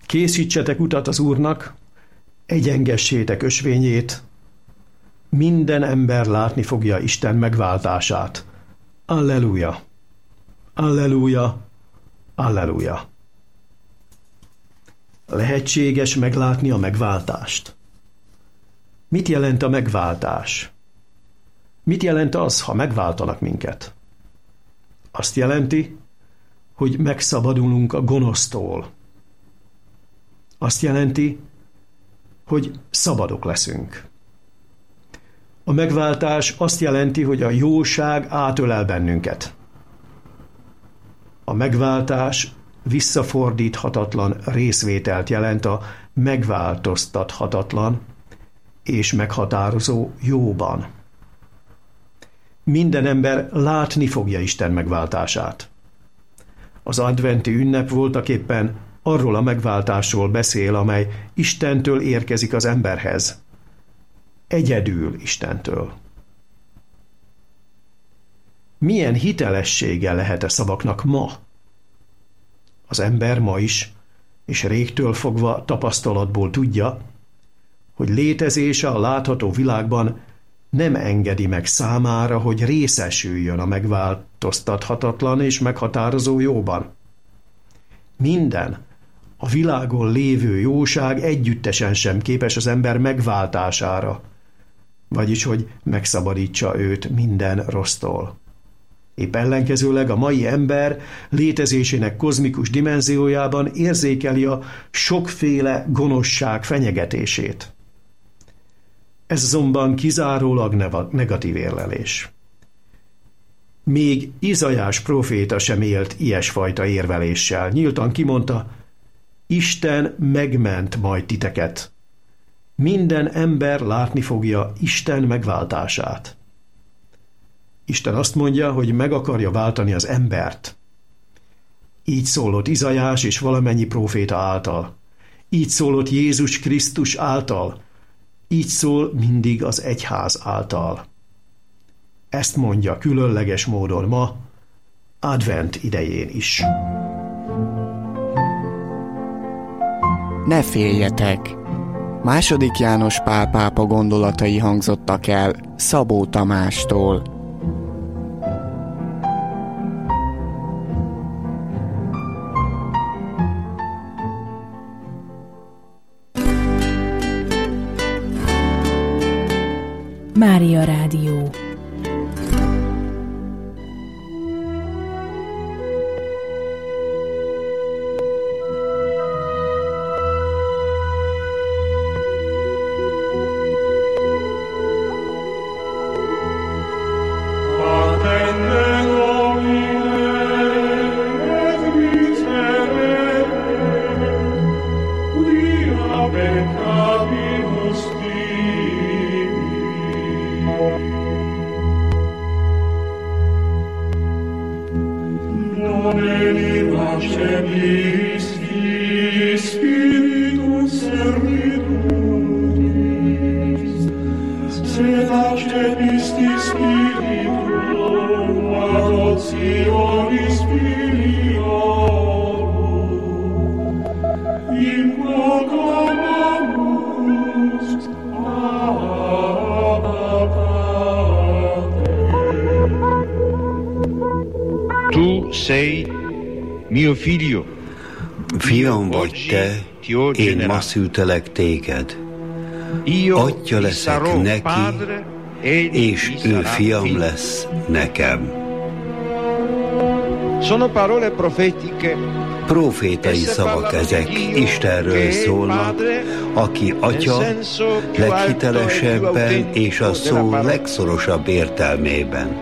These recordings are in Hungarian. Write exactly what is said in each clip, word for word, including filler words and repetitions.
Készítsetek utat az Úrnak, egyengessétek ösvényét, minden ember látni fogja Isten megváltását. Alleluja! Alleluja! Alleluja! Lehetséges meglátni a megváltást? Mit jelent a megváltás? Mit jelent az, ha megváltanak minket? Azt jelenti, hogy megszabadulunk a gonosztól. Azt jelenti, hogy szabadok leszünk. A megváltás azt jelenti, hogy a jóság átölel bennünket. A megváltás visszafordíthatatlan részvételt jelent a megváltoztathatatlan és meghatározó jóban. Minden ember látni fogja Isten megváltását. Az adventi ünnep voltaképpen arról a megváltásról beszél, amely Istentől érkezik az emberhez. Egyedül Istentől. Milyen hitelessége lehet a szavaknak ma? Az ember ma is, és régtől fogva tapasztalatból tudja, hogy létezése a látható világban nem engedi meg számára, hogy részesüljön a megváltoztathatatlan és meghatározó jóban. Minden, a világon lévő jóság együttesen sem képes az ember megváltására, vagyis hogy megszabadítsa őt minden rossztól. Épp ellenkezőleg a mai ember létezésének kozmikus dimenziójában érzékeli a sokféle gonoszság fenyegetését. Ez azonban kizárólag negatív érlelés. Még Izaiás próféta sem élt ilyesfajta érveléssel. Nyíltan kimondta, Isten megment majd titeket. Minden ember látni fogja Isten megváltását. Isten azt mondja, hogy meg akarja váltani az embert. Így szólott Izaiás és valamennyi próféta által. Így szólott Jézus Krisztus által. Így szól mindig az egyház által. Ezt mondja különleges módon ma, advent idején is. Ne féljetek! Második János Pál pápa gondolatai hangzottak el Szabó Tamástól. Mária Rádió. Tu sei mio figlio. Fiam vagy te, én ma szültelek téged. Atya leszek neki, és ő fiam lesz nekem. Sono parole profetiche. Profétai szavak ezek, Istenről szólnak, aki atya leghitelesebben és a szó legszorosabb értelmében.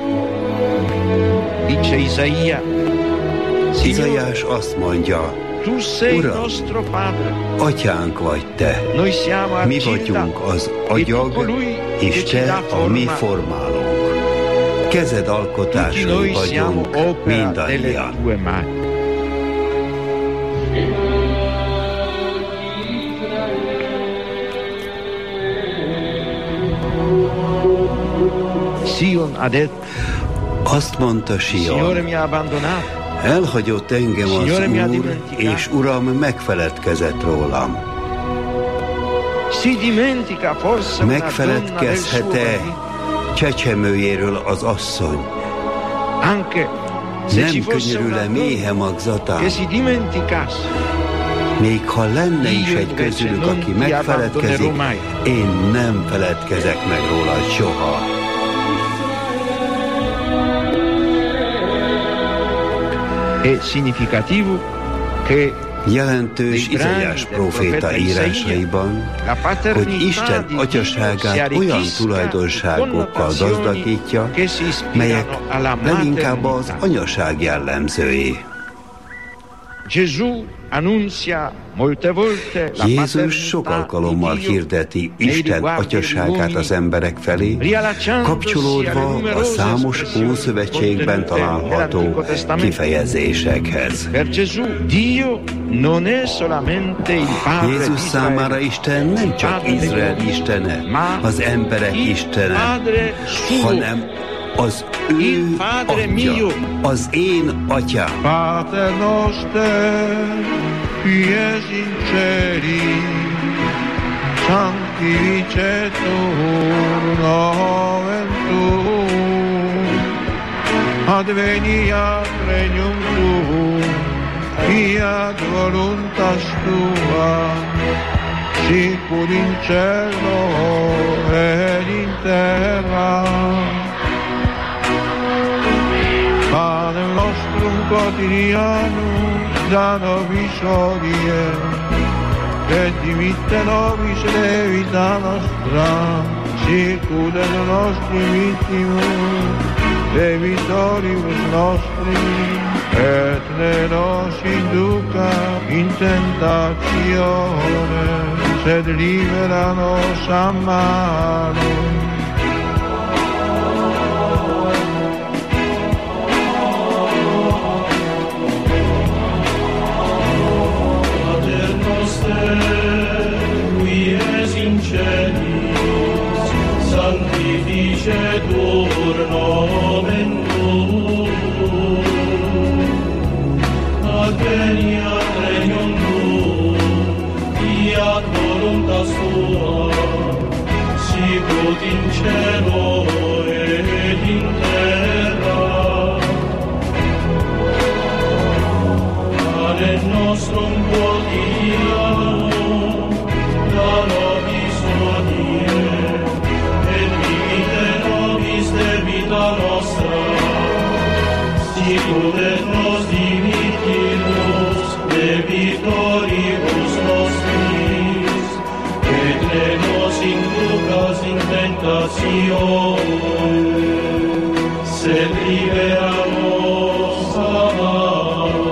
Izaiás azt mondja, Uram, atyánk vagy te, mi vagyunk az agyag, és te a mi formálónk. Kezed alkotásai vagyunk mindannyian. Azt mondta Sion, Elhagyott engem az Úr, és Uram megfeledkezett rólam. Megfeledkezhet-e csecsemőjéről az asszony? Nem könyörül-e méhe magzatán? Még ha lenne is egy közülük, aki megfeledkezik, én nem feledkezek meg róla soha. Jelentős Izaiás próféta írásaiban, hogy Isten atyaságát olyan tulajdonságokkal gazdagítja, melyek leginkább az anyaság jellemzői. Jézus sok alkalommal hirdeti Isten atyaságát az emberek felé, kapcsolódva a számos Ószövetségben található kifejezésekhez. Jézus számára Isten nem csak Izrael istene, az emberek istene, hanem az ő atya, az én atyám. Pater noster, qui es in celi, sanctificetur nomen tuum, adveniat regnum tuum, fiat voluntas tua, sicur in cielo et in terra. Panem nostrum quotidianum da nobis hodie, et dimitte nobis debita nostra, sicut et nostri vittimus debitoribus nostris, et ne nos induca in tentatione, sed libera nos a malo. Sanctificetur nomen tuum, adveniat regnum tuum, fiat voluntas tua, sicut in cielo et in terra. Panem nostrum quotidianum da nobis hodie, et dimitte nobis debita nostra, sicut et nos dimittimus debitoribus nostris, et ne nos inducas in tentatione, sed libera nos a malo.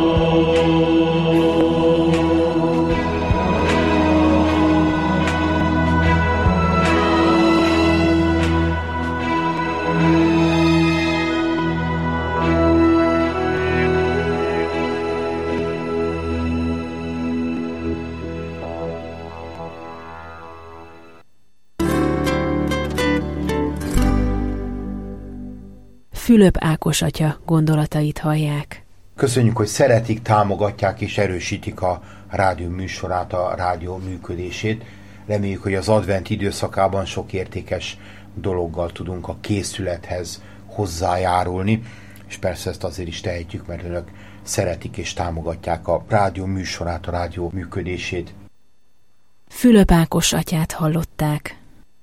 Fülöp Ákos atya gondolatait hallják. Köszönjük, hogy szeretik, támogatják és erősítik a rádió műsorát, a rádió működését. Reméljük, hogy az advent időszakában sok értékes dologgal tudunk a készülethez hozzájárulni, és persze ezt azért is tehetjük, mert önök szeretik és támogatják a rádió műsorát, a rádió működését. Fülöp Ákos atyát hallották.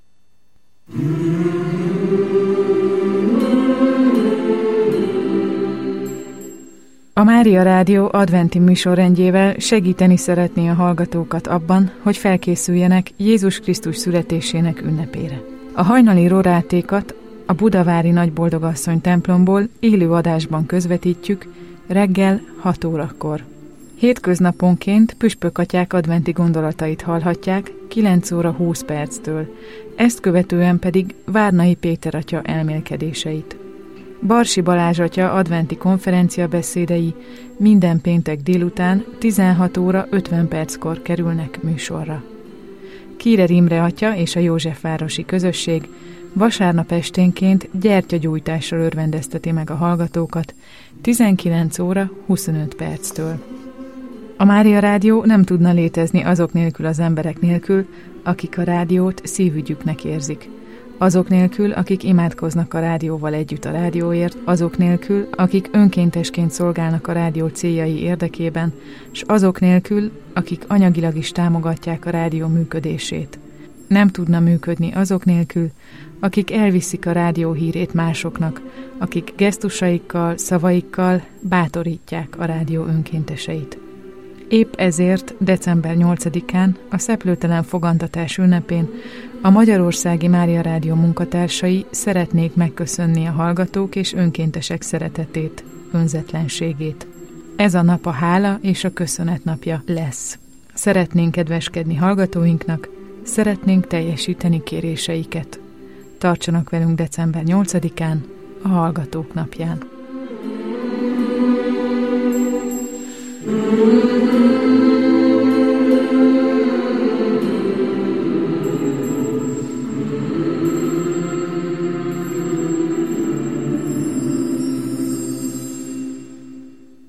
A Mária Rádió adventi műsorrendjével segíteni szeretné a hallgatókat abban, hogy felkészüljenek Jézus Krisztus születésének ünnepére. A hajnali rorátékat a budavári Nagyboldogasszony templomból élő adásban közvetítjük reggel hat órakor. Hétköznaponként püspökatyák adventi gondolatait hallhatják kilenc óra húsz perctől, ezt követően pedig Várnai Péter atya elmélkedéseit. Barsi Balázs atya adventi konferencia beszédei minden péntek délután tizenhat óra ötven perckor kerülnek műsorra. Kírer Imre atya és a Józsefvárosi közösség vasárnap esténként gyertyagyújtással örvendezteti meg a hallgatókat tizenkilenc óra huszonöt perctől. A Mária Rádió nem tudna létezni azok nélkül az emberek nélkül, akik a rádiót szívügyüknek érzik. Azok nélkül, akik imádkoznak a rádióval együtt a rádióért, azok nélkül, akik önkéntesként szolgálnak a rádió céljai érdekében, és azok nélkül, akik anyagilag is támogatják a rádió működését. Nem tudna működni azok nélkül, akik elviszik a rádió hírét másoknak, akik gesztusaikkal, szavaikkal bátorítják a rádió önkénteseit. Épp ezért december nyolcadikán, a Szeplőtelen Fogantatás ünnepén a Magyarországi Mária Rádió munkatársai szeretnék megköszönni a hallgatók és önkéntesek szeretetét, önzetlenségét. Ez a nap a hála és a köszönet napja lesz. Szeretnénk kedveskedni hallgatóinknak, szeretnénk teljesíteni kéréseiket. Tartsanak velünk december nyolcadikán, a Hallgatók napján.